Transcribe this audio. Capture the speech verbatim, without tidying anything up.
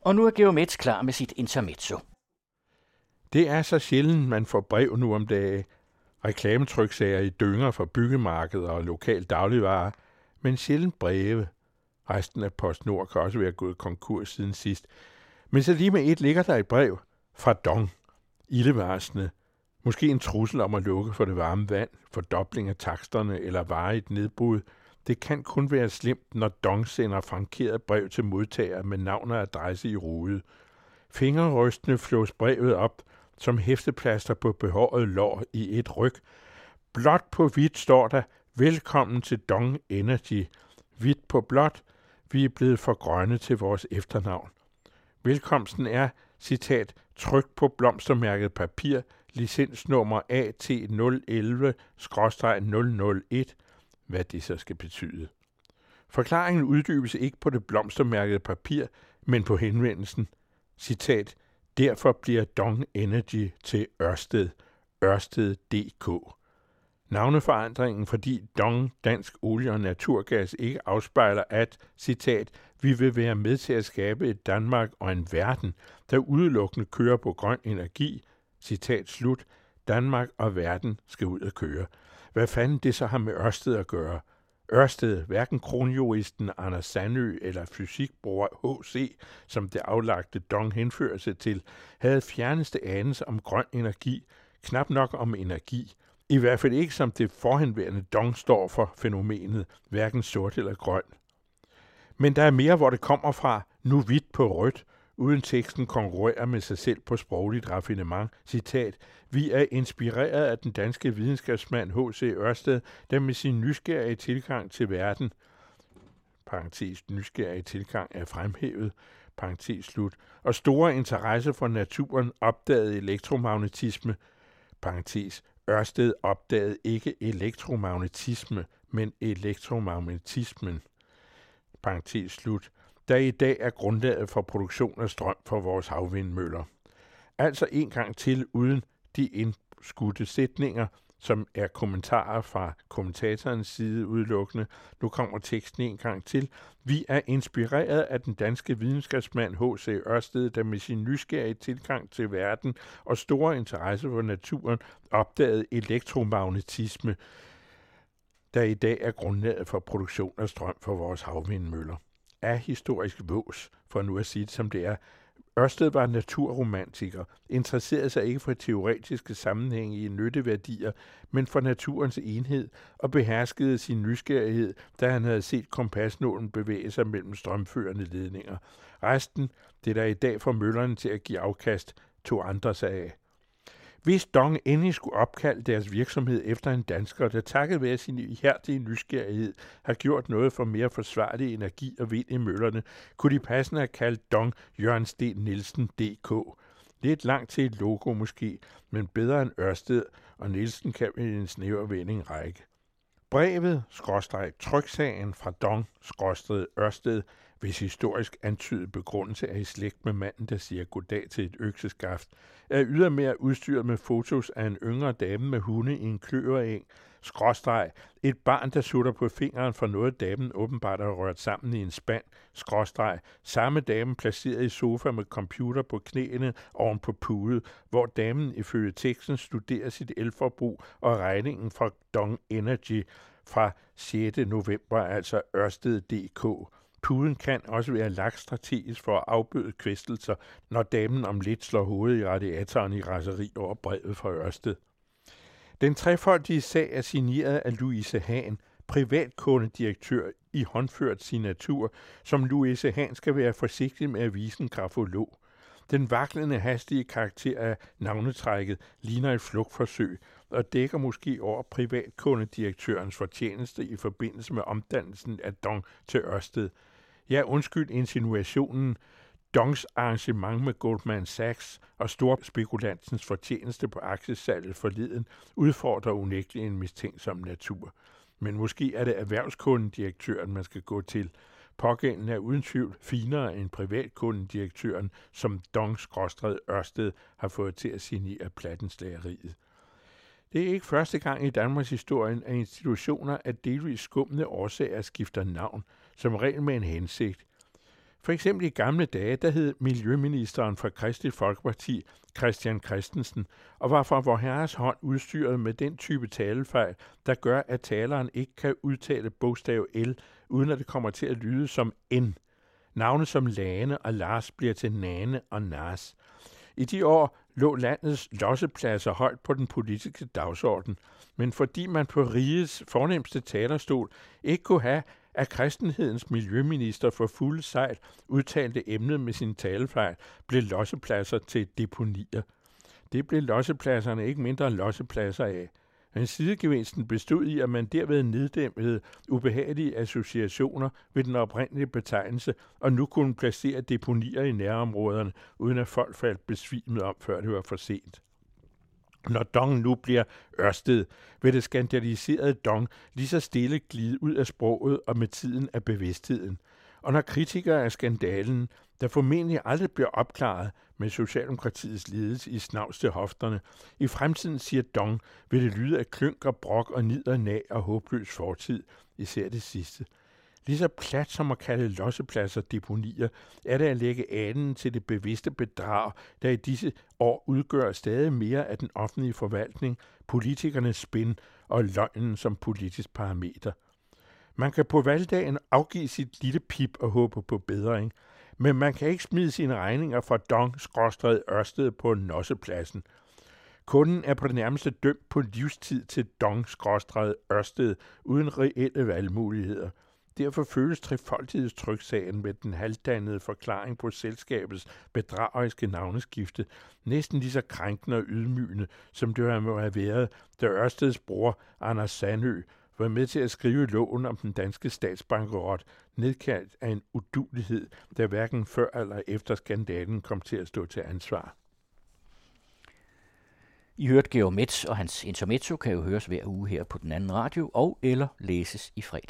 Og nu er Geomets klar med sit intermezzo. Det er så sjældent, man får brev nu om dagen. Reklametryksager i dynger fra byggemarkeder og lokal dagligvarer, men sjældent breve. Resten af PostNord kan også være gået konkurs siden sidst. Men så lige med et ligger der et brev fra DONG. Ildevarslende. Måske en trussel om at lukke for det varme vand, fordobling af taksterne eller varigt nedbrud. Det kan kun være slemt, når DONG sender frankeret brev til modtager med navn og adresse i rude. Fingerrystende flås brevet op som hæfteplaster på behåret lår i et ryg. Blåt på hvidt står der, velkommen til DONG Energy. Hvidt på blåt, vi er blevet for grønne til vores efternavn. Velkomsten er, citat, tryk på blomstermærket papir, licensnummer A T nul et et nul nul et, hvad det så skal betyde. Forklaringen uddybes ikke på det blomstermærkede papir, men på henvendelsen. Citat, derfor bliver DONG Energy til Ørsted, Ørsted punktum d k. Navneforandringen, fordi DONG, Dansk Olie og Naturgas, ikke afspejler, at, citat, vi vil være med til at skabe et Danmark og en verden, der udelukkende kører på grøn energi, citat slut, Danmark og verden skal ud at køre. Hvad fanden det så har med Ørsted at gøre? Ørsted, hverken kronjuristen Anders Sandø eller fysikbror H C, som det aflagte DONG henfører sig til, havde fjerneste anelse om grøn energi, knap nok om energi. I hvert fald ikke som det forhenværende DONG står for fænomenet, hverken sort eller grøn. Men der er mere, hvor det kommer fra, nu hvidt på rødt, uden teksten konkurrerer med sig selv på sprogligt raffinement. Citat, vi er inspireret af den danske videnskabsmand H C Ørsted, der med sin nysgerrige tilgang til verden, parentes nysgerrige tilgang er fremhævet, parentes slut, og store interesse for naturen opdagede elektromagnetisme, parentes Ørsted opdagede ikke elektromagnetisme, men elektromagnetismen, parentes slut, der i dag er grundlaget for produktion af strøm for vores havvindmøller. Altså en gang til uden de indskudte sætninger, som er kommentarer fra kommentatorens side udelukkende. Nu kommer teksten en gang til. Vi er inspireret af den danske videnskabsmand H C Ørsted, der med sin nysgerrige tilgang til verden og store interesse for naturen opdagede elektromagnetisme, der i dag er grundlaget for produktion af strøm for vores havvindmøller. Er historisk vås, for nu at sige det som det er. Ørsted var naturromantiker, interesserede sig ikke for teoretiske sammenhænge i nytteværdier, men for naturens enhed og beherskede sin nysgerrighed, da han havde set kompasnålen bevæge sig mellem strømførende ledninger. Resten, det der i dag får møllerne til at give afkast, tog andre sig af. Hvis DONG endelig skulle opkalde deres virksomhed efter en dansker, der takket være sin ihærdige nysgerrighed har gjort noget for mere forsvarlig energi og vind i møllerne, kunne de passende have kaldt DONG Jørgen Sten Nielsen punktum d k. Lidt langt til et logo måske, men bedre end Ørsted, og Nielsen kan i en snæver vending række. Brevet, skråstreg, tryksagen fra DONG, skråstreg, Ørsted, hvis historisk antydet begrundelse er i slægt med manden, der siger goddag til et økseskaft, er ydermere udstyret med fotos af en yngre dame med hunde i en kløvereng, skråstreg, et barn, der sutter på fingeren for noget damen åbenbart har rørt sammen i en spand, skråstreg, samme dame placeret i sofa med computer på knæene oven på pude, hvor damen ifølge teksten studerer sit elforbrug og regningen fra DONG Energy fra sjette november, altså Ørsted punktum d k. Puden kan også være lagt strategisk for at afbøde kvæstelser, når damen om lidt slår hovedet i radiatoren i raseri over brevet fra Ørsted. Den trefoldige sag er signeret af Louise Hahn, privatkundedirektør i håndført signatur, som Louise Hahn skal være forsigtig med at vise en grafolog. Den vaklende hastige karakter af navnetrækket ligner et flugtforsøg og dækker måske over privatkundedirektørens fortjeneste i forbindelse med omdannelsen af DONG til Ørsted. Ja, undskyld insinuationen. DONGs arrangement med Goldman Sachs og storspekulantens fortjeneste på aktiesalget forleden udfordrer unægteligt en mistænksom natur. Men måske er det erhvervskundedirektøren, man skal gå til. Pågældende er uden tvivl finere end privatkundedirektøren, som DONG-Ørsted har fået til at signere plattenslageriet. Det er ikke første gang i Danmarks historien, at institutioner af delvis skumne årsager skifter navn, som regel med en hensigt. For eksempel i gamle dage, der hed miljøministeren fra Kristeligt Folkeparti Christian Christensen, og var fra Vorherres hånd udstyret med den type talefejl, der gør, at taleren ikke kan udtale bogstav L, uden at det kommer til at lyde som N. Navne som Lane og Lars bliver til Nane og Nars. I de år lå landets lossepladser højt på den politiske dagsorden, men fordi man på rigets fornemste talerstol ikke kunne have, at kristenhedens miljøminister for fuld sejl udtalte emnet med sin talefejl, blev lossepladser til deponier. Det blev lossepladserne ikke mindre lossepladser af. Men sidegevinsten bestod i, at man derved neddæmpede ubehagelige associationer ved den oprindelige betegnelse, og nu kunne placere deponier i nærområderne, uden at folk faldt besvimet om, før det var for sent. Når Dong nu bliver Ørsted, vil det skandaliserede Dong lige så stille glide ud af sproget og med tiden af bevidstheden. Og når kritikere af skandalen, der formentlig aldrig bliver opklaret med Socialdemokratiets ledelse i snavs til hofterne, i fremtiden siger Dong, vil det lyde af klynk og brok og nid og nag og håbløs fortid, især det sidste. Lige så plat som at kalde lossepladser deponier, er det at lægge anen til det bevidste bedrag, der i disse år udgør stadig mere af den offentlige forvaltning, politikernes spin og løgnen som politisk parameter. Man kan på valgdagen afgive sit lille pip og håbe på bedring, men man kan ikke smide sine regninger fra Dong-Ørsted på nossepladsen. Kunden er på det nærmeste dømt på livstid til Dong-Ørsted uden reelle valgmuligheder. Derfor føles trefoldighedstryksagen med den halvdannede forklaring på selskabets bedrageriske navneskifte næsten lige så krænkende og ydmygende, som det må have været, da Ørsteds bror, Anders Sandø, var med til at skrive loven om den danske statsbankerot, nedkaldt af en uduelighed, der hverken før eller efter skandalen kom til at stå til ansvar. I hørte Georg Metz, og hans intermezzo kan jo høres hver uge her på den anden radio, og eller læses i fredag.